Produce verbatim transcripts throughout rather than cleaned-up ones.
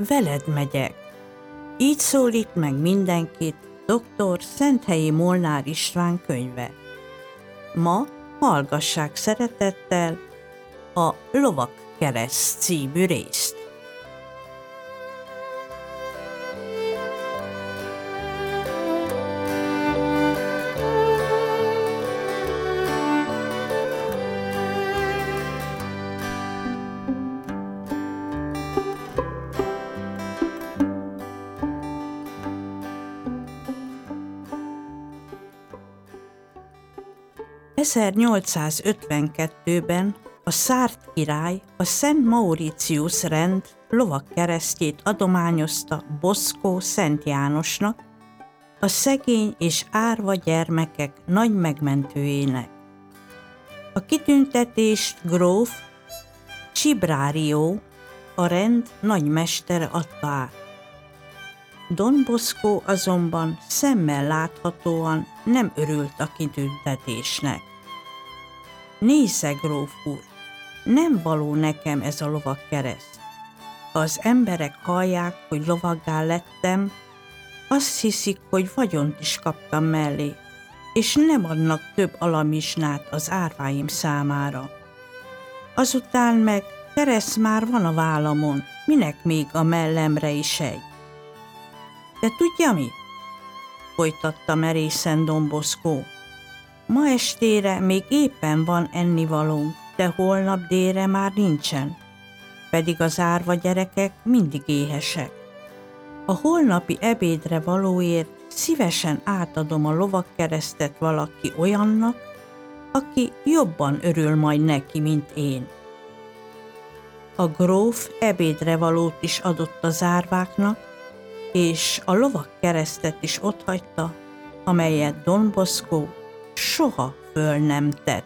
veled megyek. Így szólít meg mindenkit doktor Szenthelyi Molnár István könyve. Ma hallgassák szeretettel a Lovagkereszt című részt. ezernyolcszázötvenkettőben a szárd király a Szent Mauritius rend lovagkeresztjét adományozta Boszkó Szent Jánosnak, a szegény és árva gyermekek nagy megmentőjének. A kitüntetést gróf Csibrario, a rend nagymestere adta át. Don Bosco azonban szemmel láthatóan nem örült a kitüntetésnek. Nézze, gróf úr, nem való nekem ez a lovagkereszt. Ha az emberek hallják, hogy lovaggá lettem, azt hiszik, hogy vagyont is kaptam mellé, és nem adnak több alamizsnát az árváim számára. Azután meg kereszt már van a vállamon, minek még a mellemre is egy. De tudja mit? Folytatta merészen Don Bosco. Ma estére még éppen van ennivalónk, de holnap délre már nincsen, pedig az árva gyerekek mindig éhesek. A holnapi ebédre valóért szívesen átadom a lovagkeresztet valaki olyannak, aki jobban örül majd neki, mint én. A gróf ebédre valót is adott az árváknak, és a lovagkeresztet is otthagyta, amelyet Don Bosco soha föl nem tett.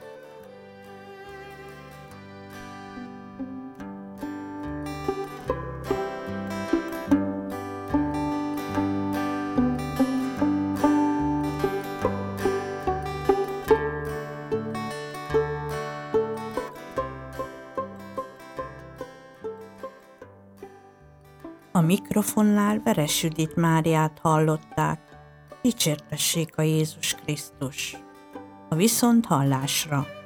A mikrofonnál Veres Judit Máriát hallották. Dicsértessék a Jézus Krisztus! A viszonthallásra!